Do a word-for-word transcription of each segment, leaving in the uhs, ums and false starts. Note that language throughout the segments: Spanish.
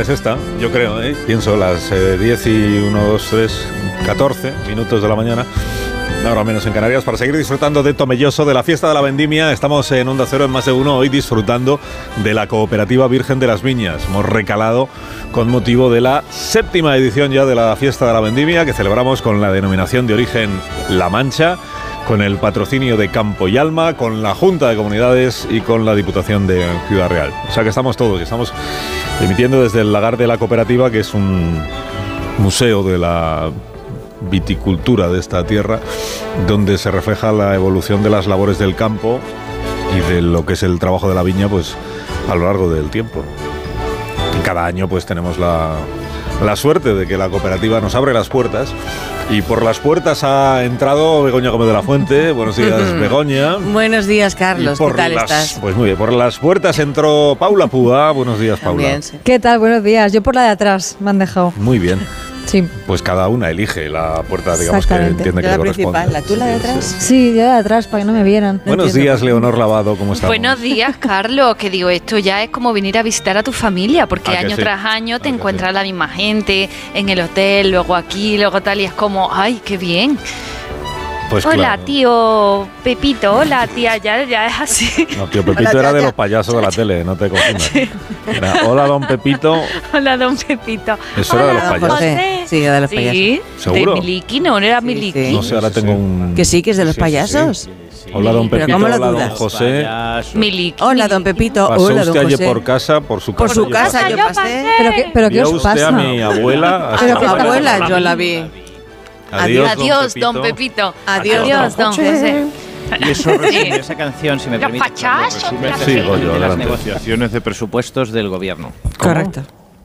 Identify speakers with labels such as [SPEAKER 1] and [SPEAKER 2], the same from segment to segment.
[SPEAKER 1] es esta, yo creo, ¿eh? Pienso las eh, diez y uno, dos, tres, catorce minutos de la mañana, ahora menos en Canarias, para seguir disfrutando de Tomelloso, de la fiesta de la vendimia. Estamos en Onda Cero en Más de Uno, hoy disfrutando de la Cooperativa Virgen de las Viñas. Hemos recalado con motivo de la séptima edición ya de la fiesta de la vendimia, que celebramos con la denominación de origen La Mancha, con el patrocinio de Campo y Alma, con la Junta de Comunidades y con la Diputación de Ciudad Real. O sea que estamos todos, estamos emitiendo desde el lagar de la cooperativa, que es un museo de la viticultura de esta tierra, donde se refleja la evolución de las labores del campo y de lo que es el trabajo de la viña, pues a lo largo del tiempo. Y cada año pues tenemos la, la suerte de que la cooperativa nos abre las puertas. Y por las puertas ha entrado Begoña Gómez de la Fuente. Buenos días, Begoña.
[SPEAKER 2] Buenos días, Carlos. ¿Qué tal
[SPEAKER 1] las,
[SPEAKER 2] estás?
[SPEAKER 1] Pues muy bien. Por las puertas entró Paula Púa. Buenos días, Paula.
[SPEAKER 2] También, sí.
[SPEAKER 3] ¿Qué tal? Buenos días. Yo por la de atrás me han dejado.
[SPEAKER 1] Muy bien.
[SPEAKER 3] Sí.
[SPEAKER 1] Pues cada una elige la puerta, digamos, que entiende que
[SPEAKER 2] la
[SPEAKER 1] le corresponde.
[SPEAKER 2] principal, ¿la tú la de atrás?
[SPEAKER 3] Sí, sí, yo de atrás, para que no me vieran. No
[SPEAKER 1] Buenos
[SPEAKER 3] entiendo.
[SPEAKER 1] días, Leonor Lavado, ¿cómo estamos?
[SPEAKER 4] Buenos días, Carlos, que digo, esto ya es como venir a visitar a tu familia, porque
[SPEAKER 1] ¿A que
[SPEAKER 4] año
[SPEAKER 1] sí?
[SPEAKER 4] tras año te
[SPEAKER 1] ¿A que
[SPEAKER 4] encuentras
[SPEAKER 1] sí?
[SPEAKER 4] la misma gente en el hotel, luego aquí, luego tal, y es como, ¡ay, qué bien!
[SPEAKER 1] Pues
[SPEAKER 4] hola,
[SPEAKER 1] claro.
[SPEAKER 4] tío Pepito, hola, tía, ya, ya es así.
[SPEAKER 1] No, tío Pepito
[SPEAKER 2] Hola,
[SPEAKER 1] era de
[SPEAKER 2] tía.
[SPEAKER 1] los payasos de la tele, no te confundas. Era, hola, don Pepito.
[SPEAKER 4] Hola, don Pepito.
[SPEAKER 1] Eso era de los
[SPEAKER 4] Hola, don
[SPEAKER 1] payasos.
[SPEAKER 4] José.
[SPEAKER 2] Sí, era de los
[SPEAKER 4] Sí,
[SPEAKER 1] ¿Seguro?
[SPEAKER 4] de Miliki, no, no era
[SPEAKER 2] Sí,
[SPEAKER 4] Miliki.
[SPEAKER 2] sí.
[SPEAKER 1] No sé, ahora tengo un...
[SPEAKER 2] Que sí, que es de los
[SPEAKER 1] Sí, sí, sí.
[SPEAKER 2] payasos.
[SPEAKER 1] Hola, don
[SPEAKER 2] Pero
[SPEAKER 1] Pepito,
[SPEAKER 2] ¿cómo lo
[SPEAKER 1] hola, don
[SPEAKER 2] dudas?
[SPEAKER 1] José.
[SPEAKER 4] Miliki.
[SPEAKER 2] Hola, don Pepito.
[SPEAKER 1] ¿Pasó
[SPEAKER 2] Hola,
[SPEAKER 1] usted
[SPEAKER 2] don
[SPEAKER 1] ayer
[SPEAKER 2] José.
[SPEAKER 1] por casa, por su casa?
[SPEAKER 2] Por su
[SPEAKER 1] yo
[SPEAKER 2] casa
[SPEAKER 1] pasé?
[SPEAKER 2] yo pasé.
[SPEAKER 3] ¿Pero qué, pero qué
[SPEAKER 1] ¿Vio
[SPEAKER 3] os
[SPEAKER 1] usted
[SPEAKER 3] pasa?
[SPEAKER 1] a mi abuela?
[SPEAKER 3] Pero
[SPEAKER 2] A
[SPEAKER 3] qué
[SPEAKER 2] tu
[SPEAKER 3] pasa?
[SPEAKER 2] abuela yo la vi.
[SPEAKER 1] Adiós,
[SPEAKER 4] Adiós,
[SPEAKER 1] don
[SPEAKER 4] don
[SPEAKER 1] Pepito.
[SPEAKER 4] Pepito.
[SPEAKER 2] Adiós,
[SPEAKER 4] Adiós, don José.
[SPEAKER 5] Y eso resume esa canción, si me
[SPEAKER 4] Los
[SPEAKER 5] permite.
[SPEAKER 4] payasos.
[SPEAKER 5] Resume esa
[SPEAKER 1] Sí,
[SPEAKER 5] canción
[SPEAKER 1] Goyo,
[SPEAKER 5] de las
[SPEAKER 1] adelante.
[SPEAKER 5] negociaciones de presupuestos del gobierno.
[SPEAKER 2] Correcto.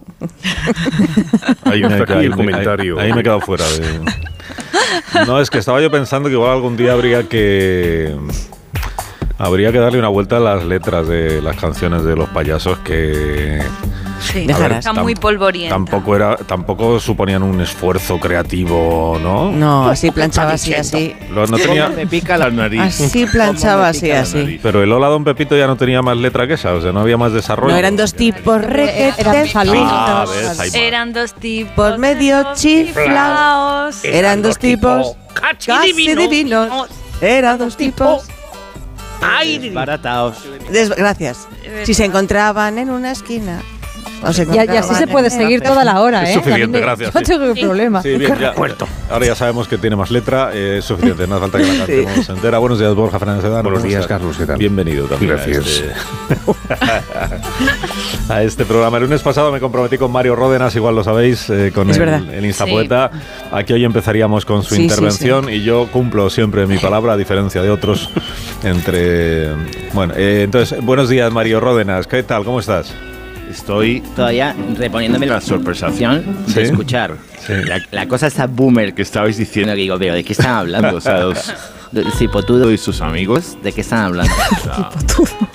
[SPEAKER 6] Hay un
[SPEAKER 1] Ahí me-
[SPEAKER 6] aquí
[SPEAKER 1] ahí
[SPEAKER 6] el
[SPEAKER 1] me-
[SPEAKER 6] comentario.
[SPEAKER 1] Ahí, ahí me he quedado fuera de... No, es que estaba yo pensando que igual algún día habría que... Habría que darle una vuelta a las letras de las canciones de los payasos, que...
[SPEAKER 4] Sí,
[SPEAKER 2] Dejarás.
[SPEAKER 4] está muy polvorienta.
[SPEAKER 1] Tampoco era, tampoco suponían un esfuerzo creativo, ¿no?
[SPEAKER 2] No, así planchaba así, así.
[SPEAKER 1] Lo- no tenía,
[SPEAKER 5] Me pica la nariz.
[SPEAKER 2] Así planchaba así, así.
[SPEAKER 1] pero el Hola Don Pepito ya no tenía más letra que esa, o sea, no había más desarrollo.
[SPEAKER 2] No eran dos tipos requete
[SPEAKER 3] Eran saludos.
[SPEAKER 1] Ah, ves, ahí va.
[SPEAKER 4] Eran dos tipos.
[SPEAKER 2] por medio chiflaos. Eran dos tipos casi divinos. Eran dos tipos.
[SPEAKER 5] Barataos.
[SPEAKER 2] Des- Gracias. Si se encontraban en una esquina. o se
[SPEAKER 3] Y, y así se
[SPEAKER 2] encontraban
[SPEAKER 3] puede
[SPEAKER 2] en
[SPEAKER 3] seguir
[SPEAKER 2] una
[SPEAKER 3] toda la hora,
[SPEAKER 1] Es
[SPEAKER 3] ¿eh?
[SPEAKER 1] suficiente,
[SPEAKER 3] A mí me-
[SPEAKER 1] gracias,
[SPEAKER 3] No
[SPEAKER 1] sí.
[SPEAKER 3] tengo problema.
[SPEAKER 1] Sí, bien, ya, ahora ya sabemos que tiene más letra, eh, es suficiente, no hace falta que la cantemos entera. Buenos días, Borja Fernández Sedano.
[SPEAKER 6] Buenos
[SPEAKER 1] ¿cómo
[SPEAKER 6] días,
[SPEAKER 1] estás?
[SPEAKER 6] Carlos, ¿qué tal?
[SPEAKER 1] Bienvenido también
[SPEAKER 6] Gracias.
[SPEAKER 1] A, este, a este programa. El lunes pasado me comprometí con Mario Ródenas, igual lo sabéis, eh, con
[SPEAKER 2] Es
[SPEAKER 1] el,
[SPEAKER 2] verdad.
[SPEAKER 1] el Instapoeta. Aquí hoy empezaríamos con su
[SPEAKER 2] Sí, sí,
[SPEAKER 1] intervención y yo cumplo siempre mi palabra, a diferencia de otros. Entre Bueno, eh, entonces, buenos días, Mario Ródenas. ¿Qué tal? ¿Cómo estás?
[SPEAKER 5] Estoy todavía reponiéndome la sorpresación
[SPEAKER 1] ¿Sí?
[SPEAKER 5] de escuchar
[SPEAKER 1] Sí.
[SPEAKER 5] la, la cosa esta boomer que estabais diciendo, que digo, pero ¿de qué están hablando? O sea, los, el cipotudo y sus amigos, ¿de qué están hablando? O sea,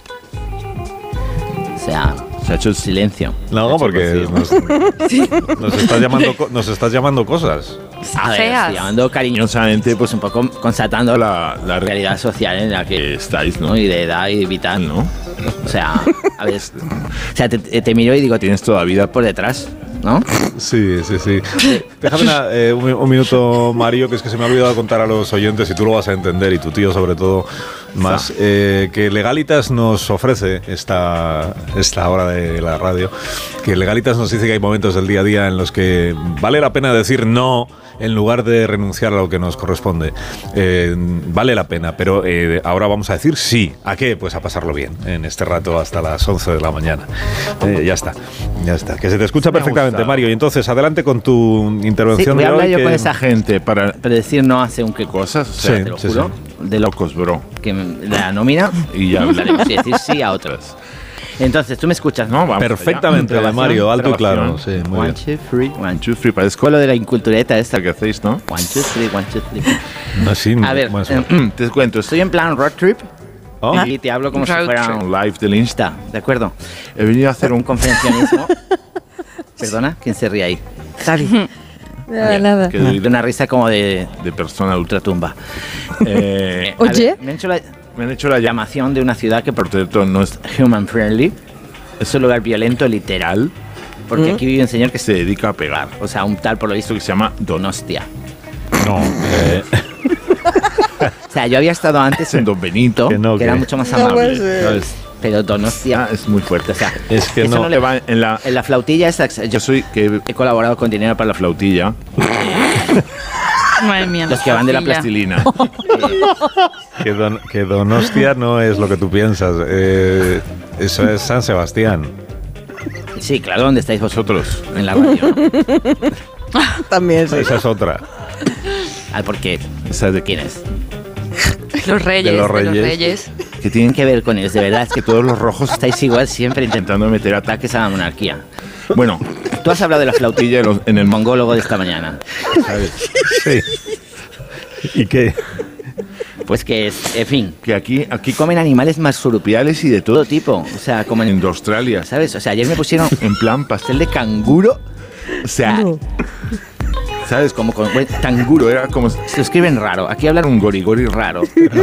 [SPEAKER 5] o sea, se ha hecho el silencio.
[SPEAKER 1] No,
[SPEAKER 5] Se ha hecho
[SPEAKER 1] porque
[SPEAKER 5] el vacío.
[SPEAKER 1] nos, nos estás llamando, co- nos estás llamando cosas.
[SPEAKER 5] A ver,
[SPEAKER 4] feas.
[SPEAKER 5] estoy llamando cariñosamente, pues un poco constatando la, la realidad social en la que estáis, ¿no? Y de edad y vital, ¿no? O sea, a ver, o sea, te, te miro y digo, tienes toda vida por detrás, ¿no?
[SPEAKER 1] Sí, sí, sí. Déjame una, eh, un, un minuto, Mario, que es que se me ha olvidado contar a los oyentes, y tú lo vas a entender, y tu tío sobre todo más, eh, que Legalitas nos ofrece esta, esta hora de la radio, que Legalitas nos dice que hay momentos del día a día en los que vale la pena decir no en lugar de renunciar a lo que nos corresponde. Eh, vale la pena, pero eh, ahora vamos a decir sí. ¿A qué? Pues a pasarlo bien en este rato hasta las once de la mañana. Eh, ya está, ya está. Que se te escucha
[SPEAKER 5] Me ha
[SPEAKER 1] perfectamente,
[SPEAKER 5] gustado.
[SPEAKER 1] Mario. Y entonces, adelante con tu
[SPEAKER 5] Sí,
[SPEAKER 1] intervención
[SPEAKER 5] voy a
[SPEAKER 1] de
[SPEAKER 5] hablar
[SPEAKER 1] hoy.
[SPEAKER 5] yo
[SPEAKER 1] que-
[SPEAKER 5] con esa gente para, para decir no hace un qué cosas, o sea,
[SPEAKER 1] Sí,
[SPEAKER 5] te lo
[SPEAKER 1] sí,
[SPEAKER 5] juro, de locos, bro, que me- la nómina y ya hablaremos y decir sí a otros. Entonces, tú me escuchas, ¿no? Vamos
[SPEAKER 1] Perfectamente,
[SPEAKER 5] allá.
[SPEAKER 1] de Mario, alto y claro.
[SPEAKER 5] Grabación.
[SPEAKER 1] Sí, muy
[SPEAKER 5] one,
[SPEAKER 1] bien.
[SPEAKER 5] two, three, one, two, three. Parezco lo de la incultureta esta que hacéis, ¿no? One, two, three, one, two, three.
[SPEAKER 1] No, sí,
[SPEAKER 5] A ver,
[SPEAKER 1] bueno,
[SPEAKER 5] eh, te cuento, estoy en plan road trip
[SPEAKER 1] Oh.
[SPEAKER 5] y te hablo como si
[SPEAKER 4] Road
[SPEAKER 5] fuera
[SPEAKER 4] trip.
[SPEAKER 5] un live del Insta, ¿de acuerdo? He venido a hacer un conferencionismo. Perdona, ¿quién se ríe ahí?
[SPEAKER 2] Xavi.
[SPEAKER 3] Nada, nada.
[SPEAKER 5] Que doy de una risa como de, de persona de ultratumba. Eh, a
[SPEAKER 3] Oye.
[SPEAKER 5] ver, me, han hecho la, me han hecho la llamación de una ciudad que, por cierto, no es human friendly. Es un lugar violento, literal. Porque ¿Mm? aquí vive un señor que se dedica a pegar. O sea, un tal, por lo visto, que se llama Donostia.
[SPEAKER 1] No, eh...
[SPEAKER 5] O sea, yo había estado antes en Don Benito, que, no, que, que era mucho más amable. No, pues, pero Donostia ah, es muy fuerte. O sea,
[SPEAKER 1] es que
[SPEAKER 5] eso
[SPEAKER 1] no,
[SPEAKER 5] no le va en la, en la flautilla. Esa, yo soy que he colaborado con dinero para la flautilla.
[SPEAKER 4] Madre mía,
[SPEAKER 5] los que van de la plastilina.
[SPEAKER 1] que, don, que Donostia no es lo que tú piensas. Eh, eso es San Sebastián.
[SPEAKER 5] Sí, claro, ¿dónde estáis vosotros? En la radio, ¿no?
[SPEAKER 2] También, sí.
[SPEAKER 1] Esa es otra.
[SPEAKER 5] Ah, ¿por qué? ¿Sabes de quién es?
[SPEAKER 4] Los reyes,
[SPEAKER 1] de los reyes.
[SPEAKER 4] De los reyes.
[SPEAKER 5] ¿Qué tienen que ver con ellos? De verdad, es que todos los rojos estáis igual siempre intentando meter ataques a la monarquía. Bueno, tú has hablado de la flautilla en el mongólogo de esta mañana, ¿sabes?
[SPEAKER 1] Sí. ¿Y qué?
[SPEAKER 5] Pues que es, en fin, que aquí, aquí comen animales marsupiales y de todo tipo. O sea, como en, en Australia, ¿sabes? O sea, ayer me pusieron en plan pastel de canguro. O sea... No. ¿Sabes? Como con canguro, era como... Se lo escriben raro. Aquí hablan un gorigori raro.
[SPEAKER 1] Pero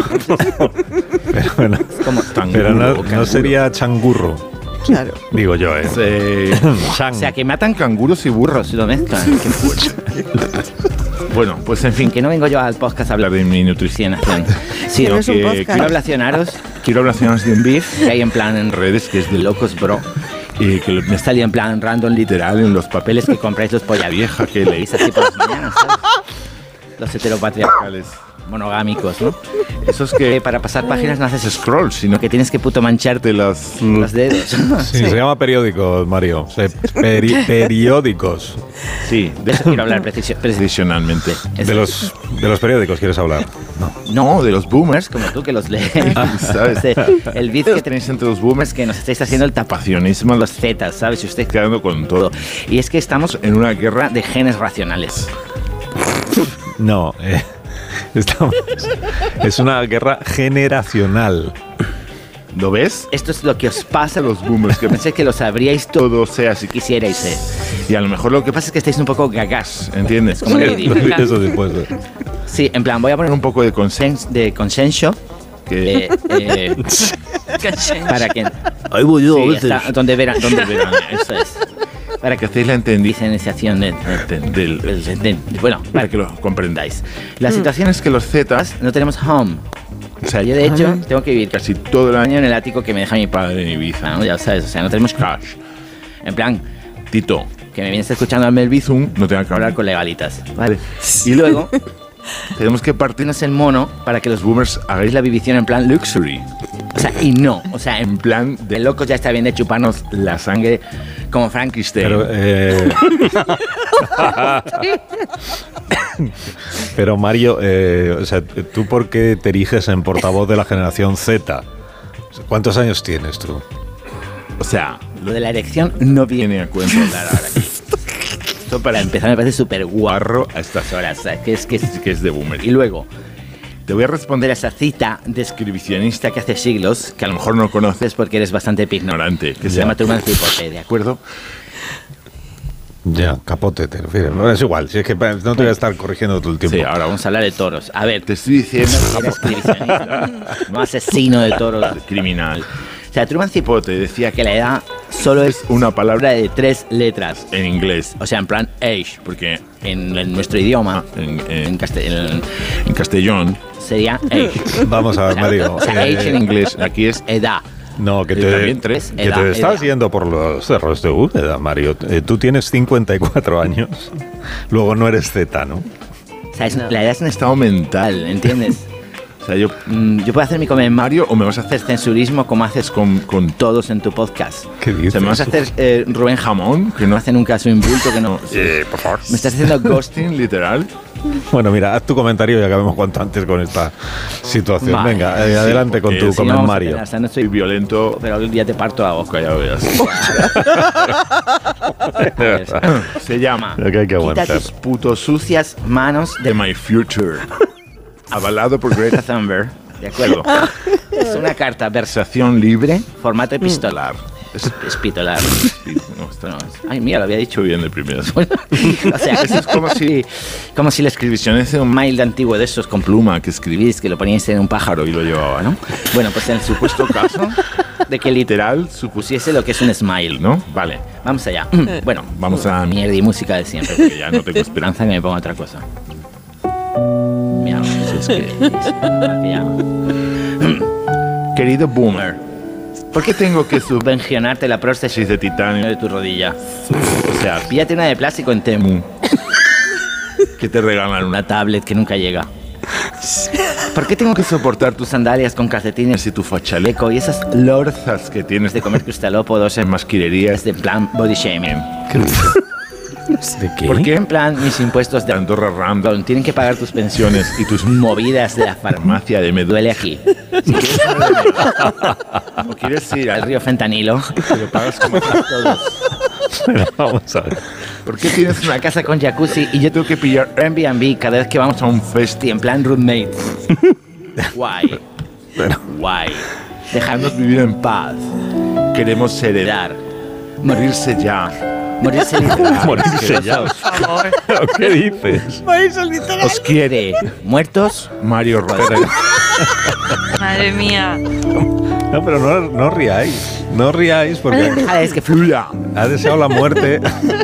[SPEAKER 1] bueno, como pero no, no sería changurro.
[SPEAKER 2] Claro.
[SPEAKER 1] Digo yo, ¿eh?
[SPEAKER 5] eh o sea, que matan canguros y burros y lo mezclan. Qué fuerte. Bueno, pues en fin, que no vengo yo al podcast a hablar de mi nutrición, sino que quiero hablacionaros, quiero hablacionaros de un beef que hay en plan en redes, que es de locos, bro. Y que me está en plan random literal en los papeles que compráis los polla vieja que leéis así por las mañanas, ¿sabes? Los heteropatriarcales monogámicos, ¿no? Esos que para pasar páginas no haces scroll, sino que tienes que puto mancharte los, mm. los dedos.
[SPEAKER 1] Sí, sí, se llama periódicos, Mario. Peri periódicos.
[SPEAKER 5] Sí, de eso quiero hablar preciso, precisionalmente.
[SPEAKER 1] De los, de los periódicos quieres hablar.
[SPEAKER 5] No. No, de los boomers, como tú que los lees. ¿Sabes? El beef que tenéis entre los boomers, que nos estáis haciendo el tapacionismo, los zetas, ¿sabes? Y usted quedando con todo. Y es que estamos en una guerra de genes racionales.
[SPEAKER 1] No, eh, estamos, es una guerra generacional.
[SPEAKER 5] ¿Lo ves? Esto es lo que os pasa a los boomers, que pensé que lo sabríais todo, o sea, si quisierais ser. Y a lo mejor lo que pasa es que estáis un poco gagás, ¿entiendes? Como
[SPEAKER 1] sí, digo, eso después.
[SPEAKER 5] Sí, en plan, voy a poner un poco de, consens de consenso. Que, eh, para que...
[SPEAKER 1] Ahí voy yo,
[SPEAKER 5] sí, está, donde verán, donde verán, eso es. Para que hacéis la iniciación de, de, de, de, de, de, bueno, para que lo comprendáis. La situación es que los zetas no tenemos home. O sea, yo de hecho tengo que vivir casi todo el año en el ático que me deja mi padre en Ibiza, ¿no? Ya sabes, o sea, no tenemos cash. En plan, Tito, que me vienes escuchando a Mel Bizum, no tengo que hablar con legalitas, ¿vale? Y luego tenemos que partirnos el mono para que los boomers hagáis la vivición en plan luxury. O sea, y no, o sea, en plan de locos ya está bien de chuparnos la sangre como Frankenstein.
[SPEAKER 1] Pero, eh... Pero Mario, eh, o sea, ¿tú por qué te eriges en portavoz de la generación Z? ¿Cuántos años tienes tú?
[SPEAKER 5] O sea, lo de la erección no viene a cuento hablar ahora aquí. Esto para empezar me parece súper guarro a estas horas, o sea, que es, que, es, que es de boomer. Y luego te voy a responder a esa cita descripcionista que hace siglos, que a lo mejor no conoces porque eres bastante ignorante, que ya. Se llama Truman Capote, ¿de acuerdo?
[SPEAKER 1] Ya, Capote te refieres. No, es igual, si es que no te voy a estar corrigiendo todo el tiempo.
[SPEAKER 5] Sí, ahora vamos a hablar de toros. A ver, te estoy diciendo que eres escribicionista, no asesino de toros, criminal. O sea, Truman Capote decía que la edad solo es una palabra de tres letras en inglés. O sea, en plan age, porque en, en nuestro idioma, en, en, en, castel, en, en castellón, sería age.
[SPEAKER 1] Vamos a ver, Mario.
[SPEAKER 5] O sea, age en inglés, aquí es edad.
[SPEAKER 1] No, que te,
[SPEAKER 5] tres,
[SPEAKER 1] que
[SPEAKER 5] edad,
[SPEAKER 1] te estás
[SPEAKER 5] edad.
[SPEAKER 1] yendo por los cerros de Úbeda, Mario. Eh, tú tienes cincuenta y cuatro años, luego no eres Z, ¿no?
[SPEAKER 5] O sea, es, no. La edad es un estado mental, ¿entiendes? O sea, yo, yo puedo hacer mi comentario o me vas a hacer censurismo como haces con, con todos en tu podcast.
[SPEAKER 1] ¿Qué dices?
[SPEAKER 5] O sea, me vas a hacer eh, Rubén Jamón, que no hace nunca su impulso, que no...
[SPEAKER 1] Eh, por favor.
[SPEAKER 5] ¿Me estás haciendo ghosting, literal?
[SPEAKER 1] Bueno, mira, haz tu comentario y acabemos cuanto antes con esta situación. Vale. Venga, eh, adelante sí, con tu si comentario.
[SPEAKER 5] No, no soy violento, pero algún día te parto la boca, ya lo veas. Se llama
[SPEAKER 1] que hay que
[SPEAKER 5] Quita tus putos sucias manos de my future. Avalado por Greta Thunberg. De acuerdo. Es una carta versación libre, formato epistolar. es, espitolar. No, esto no es. Ay, mira, lo había dicho bien de primeras. O sea, eso es como si, como si le escribierais un mail de antiguo de esos con pluma que escribís, que lo poníais en un pájaro y lo llevaba, ¿no? Bueno, pues en el supuesto caso de que literal supusiese lo que es un smile, ¿no? Vale, vamos allá. Bueno, vamos a mierda y música de siempre, porque ya no tengo esperanza que me ponga otra cosa. Mira, eso es que... Es, que ya... Querido Boomer, ¿por qué tengo que subvencionarte la prótesis de titanio de tu rodilla? O sea, píllate una de plástico en Temu. Que te regalan una tablet que nunca llega. ¿Por qué tengo que soportar tus sandalias con calcetines y tu fachaleco y esas lorzas que tienes de comer cristalópodos en masquirerías de plan body shaming?
[SPEAKER 1] ¿De qué?
[SPEAKER 5] ¿Por qué en plan mis impuestos de Andorra Random tienen que pagar tus pensiones y tus movidas de la farmacia de me duele aquí? Si quieres o quieres ir al río Fentanilo, te lo pagas como todos.
[SPEAKER 1] Pero vamos a ver.
[SPEAKER 5] ¿Por qué tienes una casa con jacuzzi y yo tengo que pillar Airbnb cada vez que vamos a un festi en plan roommates? Guay.
[SPEAKER 1] Pero,
[SPEAKER 5] Guay. Dejadnos vivir en paz. Queremos heredar. Morirse ya. Morirse literal.
[SPEAKER 1] morirse ya. ¿Qué dices?
[SPEAKER 5] Os quiere. ¿Muertos? Mario Rodríguez.
[SPEAKER 4] Madre mía.
[SPEAKER 1] No, pero no, no riáis. No riáis porque
[SPEAKER 5] Ah, es que fluya.
[SPEAKER 1] ha deseado la muerte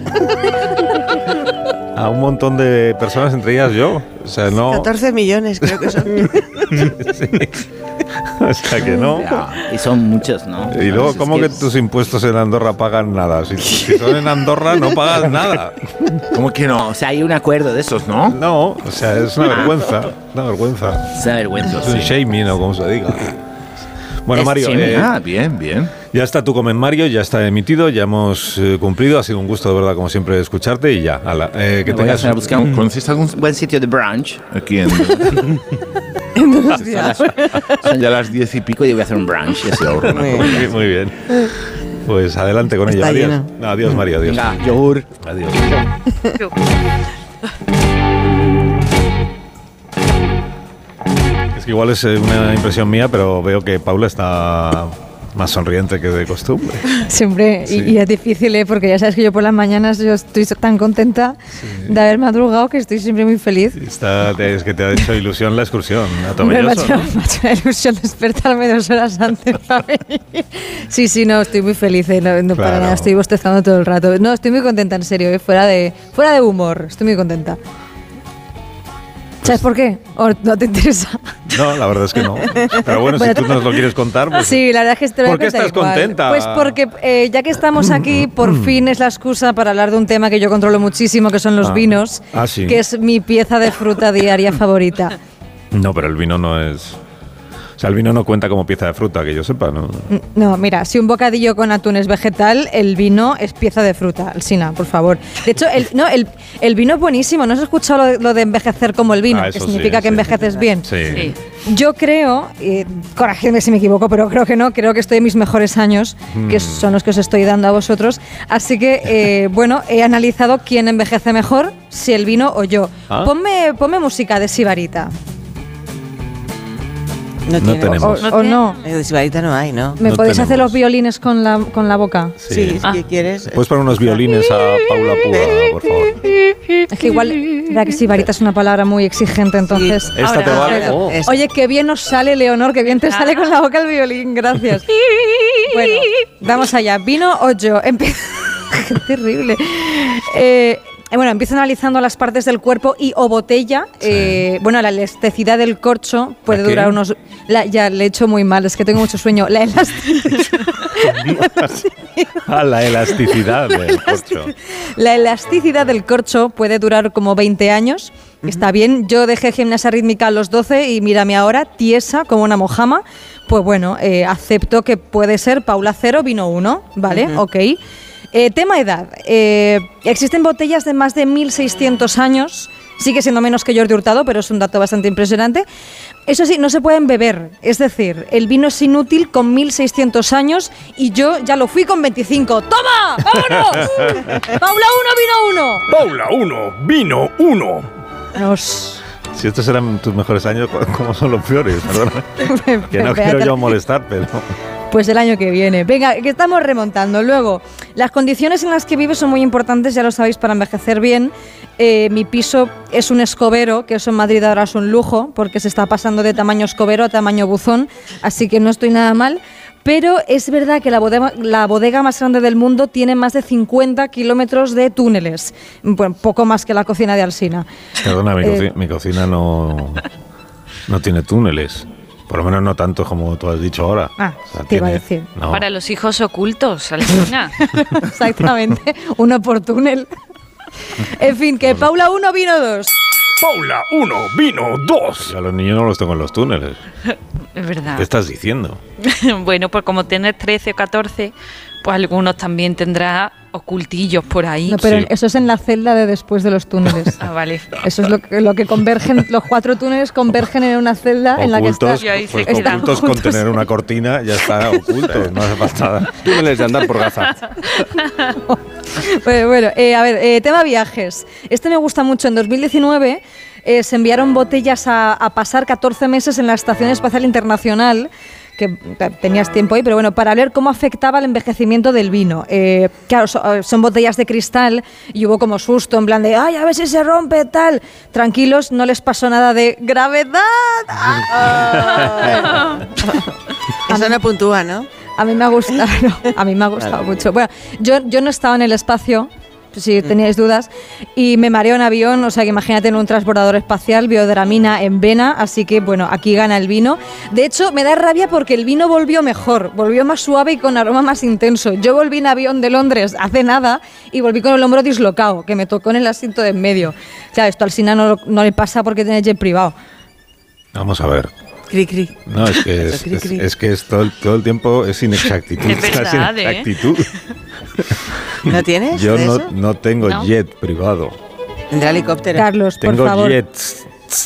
[SPEAKER 1] a un montón de personas, entre ellas yo. O sea, no.
[SPEAKER 2] catorce millones creo que son.
[SPEAKER 1] Sí. O sea que no.
[SPEAKER 5] Y son muchos, ¿no?
[SPEAKER 1] Y luego,
[SPEAKER 5] Es
[SPEAKER 1] ¿cómo que
[SPEAKER 5] es-
[SPEAKER 1] tus impuestos en Andorra pagan nada? Si, si son en Andorra, no pagas nada.
[SPEAKER 5] ¿Cómo que no? O sea, hay un acuerdo de esos, ¿no?
[SPEAKER 1] No, o sea, es una vergüenza. Una vergüenza.
[SPEAKER 5] Es una vergüenza.
[SPEAKER 1] Es un shaming o como se diga. Bueno,
[SPEAKER 5] Es
[SPEAKER 1] Mario,
[SPEAKER 5] shaming.
[SPEAKER 1] eh,
[SPEAKER 5] Ah, bien, bien.
[SPEAKER 1] ya está tu Comen Mario, ya está emitido, ya hemos eh, cumplido. Ha sido un gusto, de verdad, como siempre, escucharte y ya. Ala, eh, que
[SPEAKER 5] Me voy a
[SPEAKER 1] tengas
[SPEAKER 5] hacer a buscar un- ¿Conoces algún buen sitio de brunch? Aquí en... son, las, son ya las diez y pico y voy a hacer un brunch y así ahorro una
[SPEAKER 2] Muy
[SPEAKER 5] comida.
[SPEAKER 1] Muy, muy bien. Pues adelante con ello.
[SPEAKER 2] Está
[SPEAKER 1] Adiós.
[SPEAKER 2] lleno.
[SPEAKER 1] No, adiós, Mario. Adiós.
[SPEAKER 5] Venga, yogur.
[SPEAKER 1] Adiós. Es que igual es eh, una impresión mía, pero veo que Paula está más sonriente que de costumbre.
[SPEAKER 3] Siempre,
[SPEAKER 1] Sí.
[SPEAKER 3] y, y es difícil, ¿eh? Porque ya sabes que yo por las mañanas yo estoy tan contenta de haber madrugado que estoy siempre muy feliz.
[SPEAKER 1] Está, te- es que te ha hecho ilusión la excursión a
[SPEAKER 3] Hombre, me ha
[SPEAKER 1] Tomelloso,
[SPEAKER 3] hecho,
[SPEAKER 1] ¿no?
[SPEAKER 3] me ha hecho una ilusión despertarme dos horas antes para venir. Sí, sí, no, estoy muy feliz, ¿eh? No, no para
[SPEAKER 1] Claro.
[SPEAKER 3] nada, estoy bostezando todo el rato. No, estoy muy contenta, en serio, ¿eh? fuera, de, fuera de humor, estoy muy contenta. ¿Sabes por qué? ¿O no te interesa?
[SPEAKER 1] No, la verdad es que no. Pero bueno,
[SPEAKER 3] Bueno,
[SPEAKER 1] si tú nos lo quieres contar, pues
[SPEAKER 3] Sí, la verdad es que te lo voy a
[SPEAKER 1] ¿Por qué
[SPEAKER 3] contar
[SPEAKER 1] estás
[SPEAKER 3] igual.
[SPEAKER 1] contenta?
[SPEAKER 3] Pues porque eh, ya que estamos aquí, por fin es la excusa para hablar de un tema que yo controlo muchísimo, que son los
[SPEAKER 1] Ah.
[SPEAKER 3] vinos,
[SPEAKER 1] Ah, sí.
[SPEAKER 3] que es mi pieza de fruta diaria favorita.
[SPEAKER 1] no, pero el vino no es... O sea, el vino no cuenta como pieza de fruta, que yo sepa, ¿no?
[SPEAKER 3] No, mira, si un bocadillo con atún es vegetal, el vino es pieza de fruta, Alsina, por favor. De hecho, el, no, el, el vino es buenísimo. ¿No has escuchado lo de, lo de envejecer como el vino?
[SPEAKER 1] Ah,
[SPEAKER 3] que
[SPEAKER 1] eso
[SPEAKER 3] significa
[SPEAKER 1] sí,
[SPEAKER 3] que
[SPEAKER 1] sí.
[SPEAKER 3] envejeces bien.
[SPEAKER 1] Sí.
[SPEAKER 4] Sí.
[SPEAKER 3] Yo creo, eh, corregidme si me equivoco, pero creo que no, creo que estoy en mis mejores años, que
[SPEAKER 1] Mm.
[SPEAKER 3] son los que os estoy dando a vosotros. Así que, eh, bueno, he analizado quién envejece mejor, si el vino o yo.
[SPEAKER 1] Ah.
[SPEAKER 3] Ponme, ponme música de Sibarita.
[SPEAKER 2] No,
[SPEAKER 1] No
[SPEAKER 2] tiene.
[SPEAKER 1] tenemos.
[SPEAKER 3] O,
[SPEAKER 4] ¿No
[SPEAKER 3] o
[SPEAKER 4] tiene?
[SPEAKER 3] no.
[SPEAKER 2] Eh, de Sibarita no hay, ¿no?
[SPEAKER 3] ¿Me
[SPEAKER 1] No
[SPEAKER 3] podéis hacer
[SPEAKER 1] tenemos.
[SPEAKER 3] los violines con la, con la boca?
[SPEAKER 2] Sí,
[SPEAKER 4] Ah.
[SPEAKER 2] si quieres.
[SPEAKER 1] Puedes poner unos violines a Paula Púa, por favor.
[SPEAKER 3] Es que igual, verdad que Sibarita es una palabra muy exigente, entonces...
[SPEAKER 2] Sí.
[SPEAKER 1] Esta
[SPEAKER 4] Ahora,
[SPEAKER 1] te vale.
[SPEAKER 2] ahora.
[SPEAKER 1] Oh.
[SPEAKER 2] Es-
[SPEAKER 3] Oye, qué bien nos sale, Leonor, qué bien te sale con la boca el violín, gracias. Bueno, vamos allá. ¿Vino o yo? Empie- Qué terrible. Eh, eh, bueno, empiezo analizando las partes del cuerpo y o botella. Eh, bueno, la elasticidad del corcho puede
[SPEAKER 1] ¿La qué?
[SPEAKER 3] durar unos... la- ya, le he hecho muy mal, es que tengo mucho sueño. La elasticidad...
[SPEAKER 1] A la elasticidad del corcho.
[SPEAKER 3] La elasticidad del corcho puede durar como veinte años. Está bien. Yo dejé gimnasia rítmica a los doce y mírame ahora, tiesa como una mojama. Pues bueno, eh, acepto que puede ser Paula cero, vino uno, ¿vale?
[SPEAKER 2] Ujú.
[SPEAKER 3] Ok. Eh, tema edad. Eh, existen botellas de más de mil seiscientos años. Sigue siendo menos que Jordi Hurtado, pero es un dato bastante impresionante. Eso sí, no se pueden beber. Es decir, el vino es inútil con mil seiscientos años y yo ya lo fui con veinticinco. ¡Toma! ¡Vámonos! ¡Paula uno, vino uno!
[SPEAKER 1] Paula uno, vino uno.
[SPEAKER 3] Nos...
[SPEAKER 1] Si estos eran tus mejores años, ¿cómo son los peores? Perdona. Que no
[SPEAKER 3] Espérate.
[SPEAKER 1] quiero yo molestar, pero...
[SPEAKER 3] Pues el año que viene. Venga, que estamos remontando. Luego, las condiciones en las que vives son muy importantes, ya lo sabéis, para envejecer bien. Eh, mi piso es un escobero, que eso en Madrid ahora es un lujo, porque se está pasando de tamaño escobero a tamaño buzón, así que no estoy nada mal. Pero es verdad que la bodega, la bodega más grande del mundo tiene más de cincuenta kilómetros de túneles. Bueno, poco más que la cocina de Alsina.
[SPEAKER 1] Perdona, mi,
[SPEAKER 3] Eh,
[SPEAKER 1] coci- mi cocina no, no tiene túneles. Por lo menos no tanto como tú has dicho ahora.
[SPEAKER 3] Ah,
[SPEAKER 1] O sea,
[SPEAKER 3] te iba a
[SPEAKER 1] tiene-
[SPEAKER 3] decir.
[SPEAKER 1] no.
[SPEAKER 4] Para los hijos ocultos, Alsina.
[SPEAKER 3] Exactamente, uno por túnel. En fin, que Paula uno, vino dos.
[SPEAKER 6] Paula uno, vino dos.
[SPEAKER 1] Yo a los niños no los tengo en los túneles.
[SPEAKER 4] Es verdad.
[SPEAKER 1] ¿Qué estás diciendo?
[SPEAKER 4] Bueno, pues como tienes trece o catorce, pues algunos también tendrá ocultillos por ahí.
[SPEAKER 3] No, pero
[SPEAKER 1] Sí.
[SPEAKER 3] eso es en la celda de después de los túneles.
[SPEAKER 4] Ah, vale.
[SPEAKER 3] Eso es lo que, lo que convergen, los cuatro túneles convergen en una celda en la que está.
[SPEAKER 1] Ocultos,
[SPEAKER 4] Y ahí se
[SPEAKER 1] pues
[SPEAKER 4] quedan
[SPEAKER 1] ocultos con
[SPEAKER 3] juntos.
[SPEAKER 1] tener una cortina, ya está oculto, no hace falta.
[SPEAKER 6] Túneles de andar por Gaza.
[SPEAKER 3] Bueno, bueno, eh, a ver, eh, tema viajes. Este me gusta mucho. En dos mil diecinueve eh, se enviaron botellas a, a pasar catorce meses en la Estación Espacial Internacional, que eh, tenías tiempo ahí, pero bueno, para ver cómo afectaba el envejecimiento del vino. Eh, claro, so- son botellas de cristal y hubo como susto, en plan de, ay, a ver si se rompe, tal. Tranquilos, no les pasó nada de gravedad. Ah.
[SPEAKER 2] Eso no puntúa, ¿no?
[SPEAKER 3] A mí me ha gustado, no, a mí me ha gustado mucho. Bueno, yo, yo no estaba en el espacio, si teníais dudas, y me mareo en avión, o sea que imagínate en un transbordador espacial, biodramina en vena, así que bueno, aquí gana el vino. De hecho, me da rabia porque el vino volvió mejor, volvió más suave y con aroma más intenso. Yo volví en avión de Londres hace nada y volví con el hombro dislocado, que me tocó en el asiento de en medio. Claro, esto al Sina no, no le pasa porque tiene jet privado.
[SPEAKER 1] Vamos a ver.
[SPEAKER 2] Cri, cri.
[SPEAKER 1] No, es que es,
[SPEAKER 2] Eso, cri,
[SPEAKER 1] es-
[SPEAKER 2] cri.
[SPEAKER 1] es que es todo, el, todo el tiempo es inexactitud.
[SPEAKER 4] Es verdad, ¿eh?
[SPEAKER 1] inexactitud.
[SPEAKER 2] ¿No tienes
[SPEAKER 1] Yo
[SPEAKER 2] de
[SPEAKER 1] no,
[SPEAKER 2] eso?
[SPEAKER 1] no tengo
[SPEAKER 4] ¿No?
[SPEAKER 1] jet privado.
[SPEAKER 2] Tendrá helicóptero.
[SPEAKER 3] Carlos, por
[SPEAKER 1] Tengo
[SPEAKER 3] favor.
[SPEAKER 1] jets.